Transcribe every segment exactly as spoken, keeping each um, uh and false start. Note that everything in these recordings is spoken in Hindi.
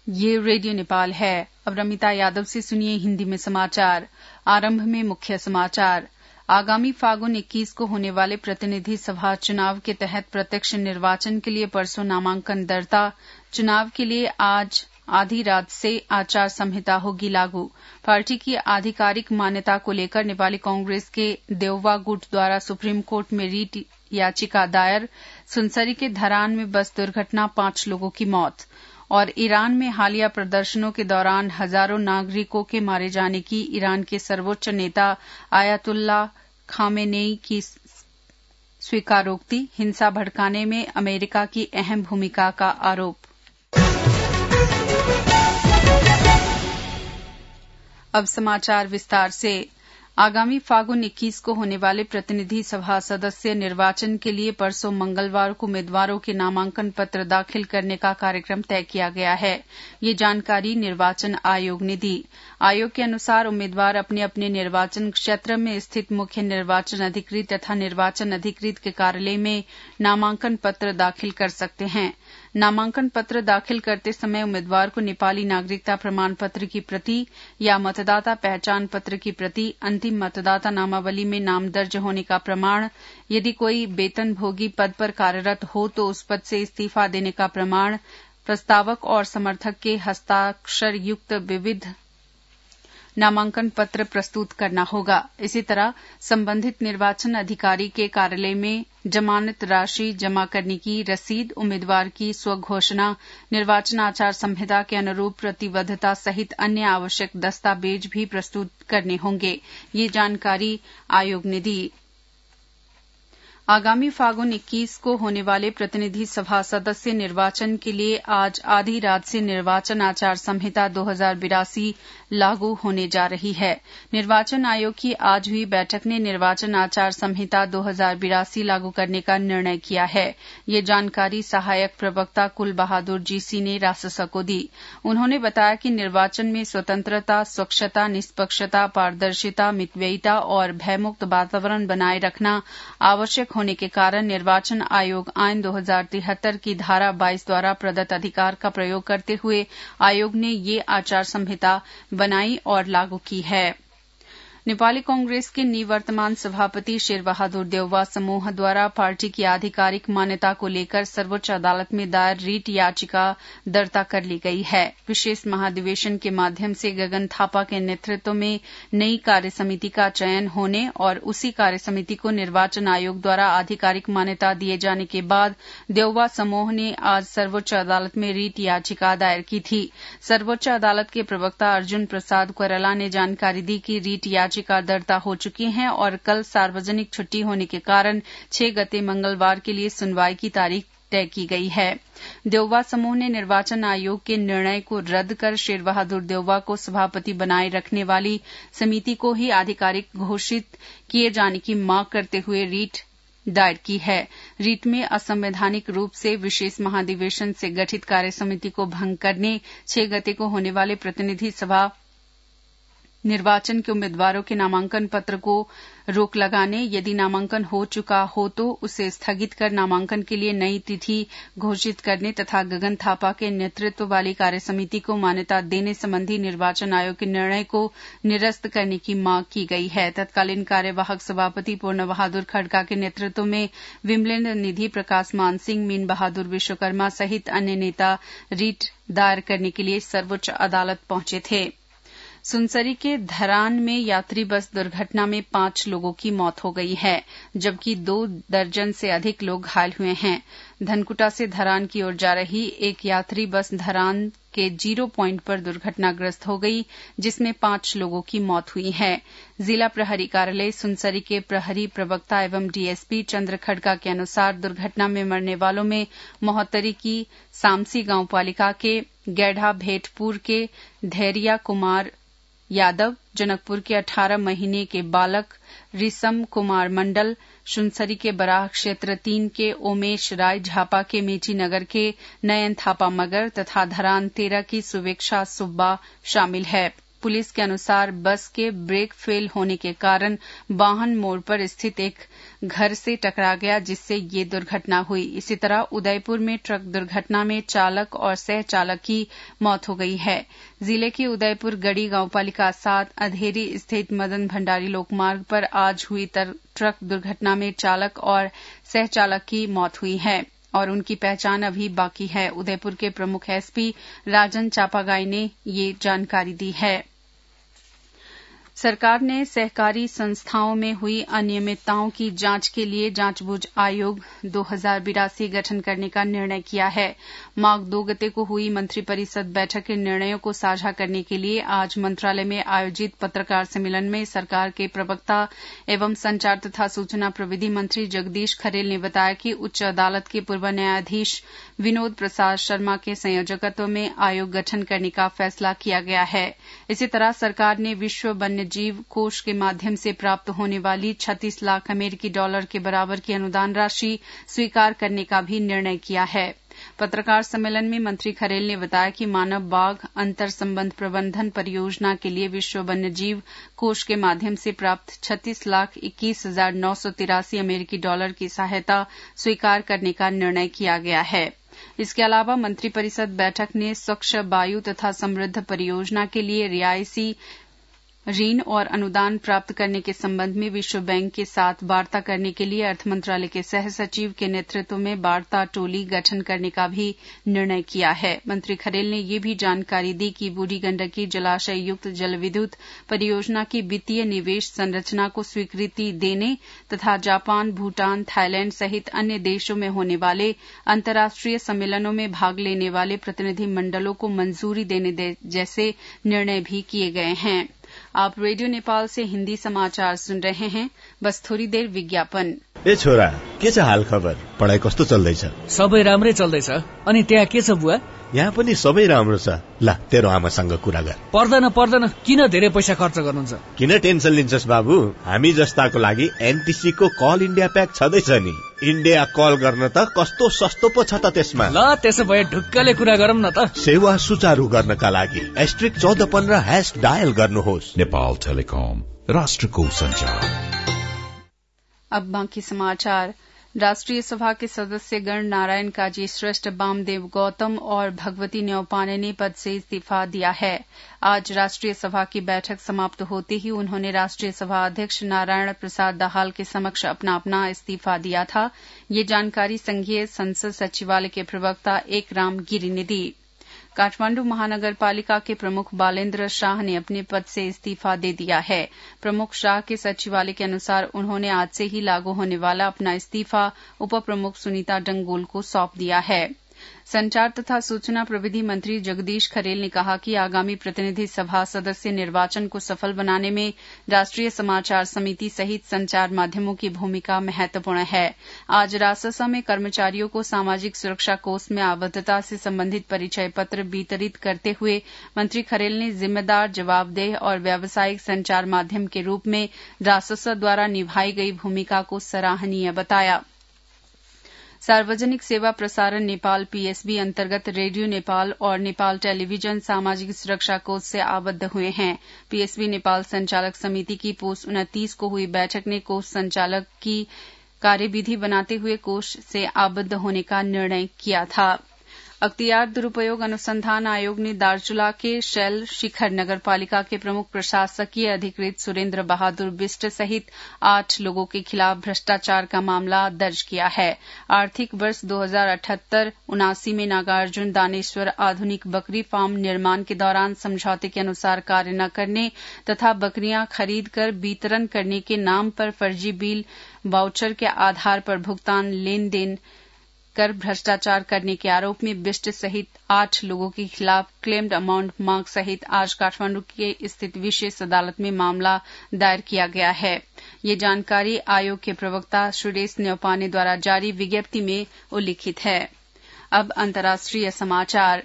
ये रेडियो नेपाल है। अब रमिता यादव से सुनिए हिंदी में समाचार। आरंभ में मुख्य समाचार। आगामी फागुन इक्कीस को होने वाले प्रतिनिधि सभा चुनाव के तहत प्रत्यक्ष निर्वाचन के लिए परसों नामांकन दर्ता। चुनाव के लिए आज आधी रात से आचार संहिता होगी लागू। पार्टी की आधिकारिक मान्यता को लेकर नेपाली कांग्रेस के देउवा गुट द्वारा सुप्रीम कोर्ट में रीट याचिका दायर। सुनसरी के धरान में बस दुर्घटना, पांच लोगों की मौत। और ईरान में हालिया प्रदर्शनों के दौरान हजारों नागरिकों के मारे जाने की ईरान के सर्वोच्च नेता आयतुल्लाह खामेनेई की स्वीकारोक्ति। हिंसा भड़काने में अमेरिका की अहम भूमिका का आरोप। अब समाचार विस्तार से। आगामी फागुन इक्कीस को होने वाले प्रतिनिधि सभा सदस्य निर्वाचन के लिए परसों मंगलवार को उम्मीदवारों के नामांकन पत्र दाखिल करने का कार्यक्रम तय किया गया है। ये जानकारी निर्वाचन आयोग ने दी। आयोग के अनुसार उम्मीदवार अपने अपने निर्वाचन क्षेत्र में स्थित मुख्य निर्वाचन अधिकृत तथा निर्वाचन अधिकृत के कार्यालय में नामांकन पत्र दाखिल कर सकते हैं। नामांकन पत्र दाखिल करते समय उम्मीदवार को नेपाली नागरिकता प्रमाण पत्र की प्रति या मतदाता पहचान पत्र की प्रति, अंतिम मतदाता नामावली में नाम दर्ज होने का प्रमाण, यदि कोई वेतनभोगी पद पर कार्यरत हो तो उस पद से इस्तीफा देने का प्रमाण, प्रस्तावक और समर्थक के हस्ताक्षर युक्त विविध नामांकन पत्र प्रस्तुत करना होगा। इसी तरह संबंधित निर्वाचन अधिकारी के कार्यालय में जमानत राशि जमा करने की रसीद, उम्मीदवार की स्वघोषणा, निर्वाचन आचार संहिता के अनुरूप प्रतिबद्धता सहित अन्य आवश्यक दस्तावेज भी प्रस्तुत करने होंगे। ये जानकारी आयोग ने दी। आगामी फागुन इक्कीस को होने वाले प्रतिनिधि सभा सदस्य निर्वाचन के लिए आज आधी रात से निर्वाचन आचार संहिता दो हजार बिरासी लागू होने जा रही है। निर्वाचन आयोग की आज हुई बैठक ने निर्वाचन आचार संहिता दो हजार बिरासी लागू करने का निर्णय किया है। ये जानकारी सहायक प्रवक्ता कुल बहादुर जीसी ने राससा को दी। उन्होंने बताया कि निर्वाचन में स्वतंत्रता, स्वच्छता, निष्पक्षता, पारदर्शिता, मितव्ययिता और भयमुक्त वातावरण बनाए रखना आवश्यक होने के कारण निर्वाचन आयोग आईन दो हजार तिहत्तर की धारा बाईस द्वारा प्रदत्त अधिकार का प्रयोग करते हुए आयोग ने ये आचार संहिता बनाई और लागू की है। नेपाली कांग्रेस के निवर्तमान सभापति शेर बहादुर देउवा समूह द्वारा पार्टी की आधिकारिक मान्यता को लेकर सर्वोच्च अदालत में दायर रीट याचिका दर्ता कर ली गई है। विशेष महाधिवेशन के माध्यम से गगन थापा के नेतृत्व में नई कार्य समिति का चयन होने और उसी कार्य समिति को निर्वाचन आयोग द्वारा आधिकारिक मान्यता दिए जाने के बाद देउवा समूह ने आज सर्वोच्च अदालत में रीट याचिका दायर की थी। सर्वोच्च अदालत के प्रवक्ता अर्जुन प्रसाद कोइराला ने जानकारी दी कि रीट याचिका दर्ता हो चुकी हैं और कल सार्वजनिक छुट्टी होने के कारण छह गते मंगलवार के लिए सुनवाई की तारीख तय की गई है। देउवा समूह ने निर्वाचन आयोग के निर्णय को रद्द कर शेर बहादुर देउवा को सभापति बनाए रखने वाली समिति को ही आधिकारिक घोषित किए जाने की मांग करते हुए रीट दायर की है। रीट में असंवैधानिक रूप से विशेष महाधिवेशन से गठित कार्य समिति को भंग करने, छह गते को होने वाले प्रतिनिधि सभा निर्वाचन के उम्मीदवारों के नामांकन पत्र को रोक लगाने, यदि नामांकन हो चुका हो तो उसे स्थगित कर नामांकन के लिए नई तिथि घोषित करने तथा गगन थापा के नेतृत्व वाली कार्य समिति को मान्यता देने संबंधी निर्वाचन आयोग के निर्णय को निरस्त करने की मांग की गई है। तत्कालीन कार्यवाहक सभापति पूर्ण बहादुर खड़का के नेतृत्व में विमलेन्द्र निधि, प्रकाश मान सिंह, मीन बहादुर विश्वकर्मा सहित अन्य नेता रीट दायर करने के लिए सर्वोच्च अदालत पहुंचे थे। सुनसरी के धरान में यात्री बस दुर्घटना में पांच लोगों की मौत हो गई है, जबकि दो दर्जन से अधिक लोग घायल हुए हैं। धनकुटा से धरान की ओर जा रही एक यात्री बस धरान के जीरो प्वाइंट पर दुर्घटनाग्रस्त हो गई, जिसमें पांच लोगों की मौत हुई है। जिला प्रहरी कार्यालय सुनसरी के प्रहरी प्रवक्ता एवं डीएसपी चंद्र खड़का के अनुसार दुर्घटना में मरने वालों में मोहत्तरी की सामसी गांव पालिका के गैढ़ा भेटपुर के धैर्या कुमार यादव, जनकपुर के अठारह महीने के बालक रिसम कुमार मंडल, सुनसरी के बराह क्षेत्र तीन के ओमेश राय, झापा के मेची नगर के नयन थापा मगर तथा धरान तेरह की सुवेक्षा सुब्बा शामिल है। पुलिस के अनुसार बस के ब्रेक फेल होने के कारण वाहन मोड़ पर स्थित एक घर से टकरा गया, जिससे ये दुर्घटना हुई। इसी तरह उदयपुर में ट्रक दुर्घटना में चालक और सह चालक की मौत हो गई है। जिले की उदयपुर गढ़ी गांवपालिका सात अधेरी स्थित मदन भंडारी लोकमार्ग पर आज हुई ट्रक दुर्घटना में चालक और सह चालक की मौत हुई है और उनकी पहचान अभी बाकी है। उदयपुर के प्रमुख एसपी राजन चापागाई ने ये जानकारी दी है। सरकार ने सहकारी संस्थाओं में हुई अनियमितताओं की जांच के लिए जांचबूझ आयोग दो हजार बिरासी गठन करने का निर्णय किया है। माघ दो गते को हुई मंत्रिपरिषद बैठक के निर्णयों को साझा करने के लिए आज मंत्रालय में आयोजित पत्रकार सम्मेलन में सरकार के प्रवक्ता एवं संचार तथा सूचना प्रविधि मंत्री जगदीश खरेल ने बताया कि उच्च अदालत के पूर्व न्यायाधीश विनोद प्रसाद शर्मा के संयोजकत्व में आयोग गठन करने का फैसला किया गया है। इसी तरह सरकार ने विश्व वन्य जीव कोष के माध्यम से प्राप्त होने वाली छत्तीस लाख अमेरिकी डॉलर के बराबर की अनुदान राशि स्वीकार करने का भी निर्णय किया है। पत्रकार सम्मेलन में मंत्री खरेल ने बताया कि मानव बाघ अंतर संबंध प्रबंधन परियोजना के लिए विश्व वन्य जीव कोष के माध्यम से प्राप्त छत्तीस लाख इक्कीस हजार नौ सौ तिरासी अमेरिकी डॉलर की सहायता स्वीकार करने का निर्णय किया गया है। इसके अलावा मंत्रिपरिषद बैठक ने स्वच्छ वायु तथा समृद्ध परियोजना के लिए रियायती ऋण और अनुदान प्राप्त करने के संबंध में विश्व बैंक के साथ वार्ता करने के लिए अर्थ मंत्रालय के सह सचिव के नेतृत्व में वार्ता टोली गठन करने का भी निर्णय किया है। मंत्री खरेल ने यह भी जानकारी दी कि बूढ़ी गंडकी जलाशय युक्त जल विद्युत परियोजना की वित्तीय निवेश संरचना को स्वीकृति देने तथा जापान, भूटान, थाईलैंड सहित अन्य देशों में होने वाले अंतर्राष्ट्रीय सम्मेलनों में भाग लेने वाले प्रतिनिधि मंडलों को मंजूरी देने जैसे निर्णय भी किए गए हैं। आप रेडियो नेपाल से हिन्दी समाचार सुन रहे हैं। बस थोड़ी देर विज्ञापन। ए छोरा, के छ हाल खबर? पढाइ कस्तो चल्दैछ? सबै राम्रै चल्दैछ। अनि त्यहाँ के छ बुवा? यहाँ पनि सबै राम्रो छ। ला, तेरो आमासँग कुरा गर। पर्दैन पर्दैन, किन धेरै पैसा खर्च गर्नुहुन्छ? किन टेन्सन लिन्छस् बाबु? हामी जस्ताको लागि एनटीसी को कल इन्डिया प्याक छँदैछ नि। इन्डिया कल गर्न त कस्तो सस्तो पो छ त त्यसमा। ल, त्यसो भए ढुक्कले कुरा गरौँ न त। सेवा सुचारू गर्नका लागि एस्ट्रिक चौध पन्ध्र हैश डायल गर्नुहोस्। नेपाल टेलिकम, राष्ट्रको संचार। अब बाकी समाचार। राष्ट्रीय सभा के सदस्यगण नारायण काजी श्रेष्ठ, वामदेव गौतम और भगवती न्यौपाने ने पद से इस्तीफा दिया है। आज राष्ट्रीय सभा की बैठक समाप्त होते ही उन्होंने राष्ट्रीय सभा अध्यक्ष नारायण प्रसाद दाहाल के समक्ष अपना अपना इस्तीफा दिया था। ये जानकारी संघीय संसद सचिवालय के प्रवक्ता एक राम गिरी ने दी। काठमांडू महानगर पालिका के प्रमुख बालेन्द्र शाह ने अपने पद से इस्तीफा दे दिया है। प्रमुख शाह के सचिवालय के अनुसार उन्होंने आज से ही लागू होने वाला अपना इस्तीफा उप प्रमुख सुनीता डंगोल को सौंप दिया है। संचार तथा सूचना प्रविधि मंत्री जगदीश खरेल ने कहा कि आगामी प्रतिनिधि सभा सदस्य निर्वाचन को सफल बनाने में राष्ट्रीय समाचार समिति सहित संचार माध्यमों की भूमिका महत्वपूर्ण है। आज राससा में कर्मचारियों को सामाजिक सुरक्षा कोष में आबद्धता से संबंधित परिचय पत्र वितरित करते हुए मंत्री खरेल ने जिम्मेदार, जवाबदेह और व्यावसायिक संचार माध्यम के रूप में राससा द्वारा निभाई गई भूमिका को सराहनीय बताया। सार्वजनिक सेवा प्रसारण नेपाल पीएसबी अंतर्गत रेडियो नेपाल और नेपाल टेलीविजन सामाजिक सुरक्षा कोष से आबद्ध हुए हैं। पीएसबी नेपाल संचालक समिति की पोस्ट उनतीस को हुई बैठक ने कोष संचालक की कार्यविधि बनाते हुए कोष से आबद्ध होने का निर्णय किया था। अख्तियार दुरुपयोग अनुसंधान आयोग ने दार्चुला के शैल शिखर नगरपालिका के प्रमुख प्रशासकीय अधिकृत सुरेंद्र बहादुर बिष्ट सहित आठ लोगों के खिलाफ भ्रष्टाचार का मामला दर्ज किया है। आर्थिक वर्ष दो हजार अठहत्तर उनासी में नागार्जुन दानेश्वर आधुनिक बकरी फार्म निर्माण के दौरान समझौते के अनुसार कार्य न करने तथा बकरियां खरीद कर वितरण करने के नाम पर फर्जी बिल वाउचर के आधार पर भुगतान लेन देन कर भ्रष्टाचार करने के आरोप में बिष्ट सहित आठ लोगों के खिलाफ क्लेम्ड अमाउंट मांग सहित आज काठमांडू के स्थित विशेष अदालत में मामला दायर किया गया है। ये जानकारी आयोग के प्रवक्ता सुरेश न्यौपाने द्वारा जारी विज्ञप्ति में उल्लिखित है। अब अंतर्राष्ट्रीय समाचार।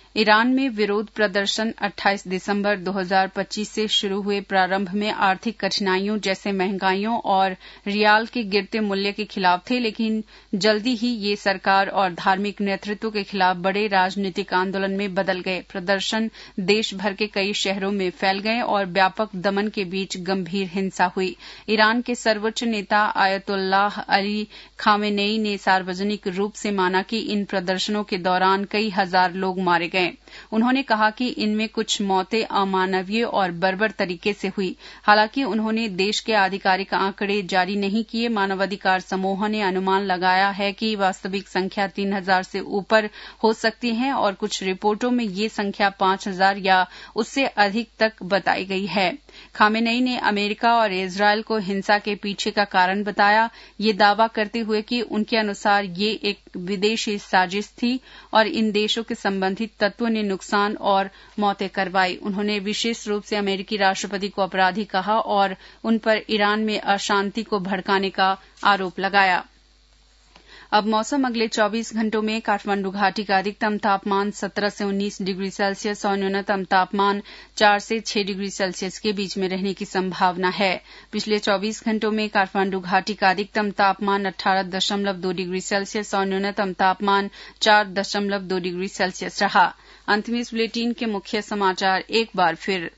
ईरान में विरोध प्रदर्शन अट्ठाईस दिसंबर दो हज़ार पच्चीस से शुरू हुए प्रारंभ में आर्थिक कठिनाइयों जैसे महंगाइयों और रियाल के गिरते मूल्य के खिलाफ थे, लेकिन जल्दी ही ये सरकार और धार्मिक नेतृत्व के खिलाफ बड़े राजनीतिक आंदोलन में बदल गए। प्रदर्शन देश भर के कई शहरों में फैल गए और व्यापक दमन के बीच गंभीर हिंसा हुई। ईरान के सर्वोच्च नेता आयतुल्लाह अली खामेनेई ने सार्वजनिक रूप से माना कि इन प्रदर्शनों के दौरान कई हजार लोग मारे गए। उन्होंने कहा कि इनमें कुछ मौतें अमानवीय और बर्बर तरीके से हुई। हालांकि उन्होंने देश के आधिकारिक आंकड़े जारी नहीं किए। मानवाधिकार समूह ने अनुमान लगाया है कि वास्तविक संख्या तीन हजार से ऊपर हो सकती है और कुछ रिपोर्टों में ये संख्या पांच हजार या उससे अधिक तक बताई गई है। खामेनेई ने अमेरिका और इजरायल को हिंसा के पीछे का कारण बताया, ये दावा करते हुए कि उनके अनुसार ये एक विदेशी साजिश थी और इन देशों के संबंधित तत्वों ने नुकसान और मौतें करवाई। उन्होंने विशेष रूप से अमेरिकी राष्ट्रपति को अपराधी कहा और उन पर ईरान में अशांति को भड़काने का आरोप लगाया। अब मौसम। अगले चौबीस घंटों में काठमांडू घाटी का अधिकतम तापमान सत्रह से उन्नीस डिग्री सेल्सियस और न्यूनतम तापमान चार से छह डिग्री सेल्सियस के बीच में रहने की संभावना है। पिछले चौबीस घंटों में काठमांडू घाटी का अधिकतम तापमान अठारह दशमलव दो डिग्री सेल्सियस और न्यूनतम तापमान चार दशमलव दो डिग्री सेल्सियस रहा। अंत में इस बुलेटिन के मुख्य समाचार एक बार फिर।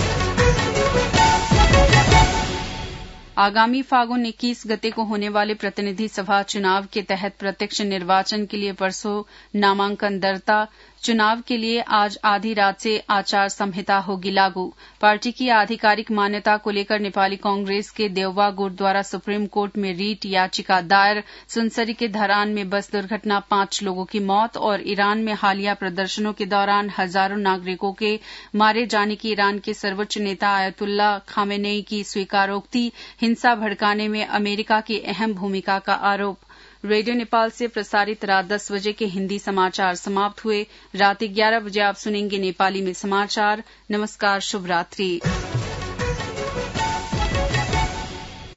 आगामी फागुन इक्कीस गते को होने वाले प्रतिनिधि सभा चुनाव के तहत प्रत्यक्ष निर्वाचन के लिए परसों नामांकन दर्ता। चुनाव के लिए आज आधी रात से आचार संहिता होगी लागू। पार्टी की आधिकारिक मान्यता को लेकर नेपाली कांग्रेस के देववा गुट द्वारा सुप्रीम कोर्ट में रीट याचिका दायर। सुनसरी के धरान में बस दुर्घटना, पांच लोगों की मौत और ईरान में हालिया प्रदर्शनों के दौरान हजारों नागरिकों के मारे जाने की ईरान के सर्वोच्च नेता आयतुल्लाह खामेनेई की स्वीकारोक्ति। हिंसा भड़काने में अमेरिका की अहम भूमिका का आरोप। रेडियो नेपाल से प्रसारित रात दस बजे के हिंदी समाचार समाप्त हुए। रात ग्यारह बजे आप सुनेंगे नेपाली में समाचार। नमस्कार, शुभ रात्रि।